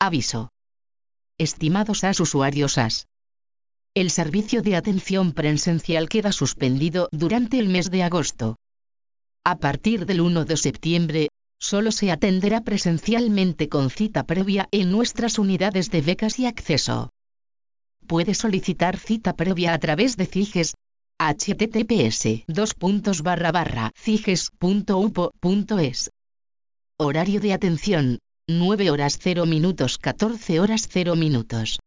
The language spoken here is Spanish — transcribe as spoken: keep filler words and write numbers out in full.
Aviso. Estimados A S usuarios A S. El servicio de atención presencial queda suspendido durante el mes de agosto. A partir del uno de septiembre, solo se atenderá presencialmente con cita previa en nuestras unidades de becas y acceso. Puede solicitar cita previa a través de CIGES, https dos puntos barra barra ciges punto upo punto es. Horario de atención, nueve horas cero minutos catorce horas cero minutos.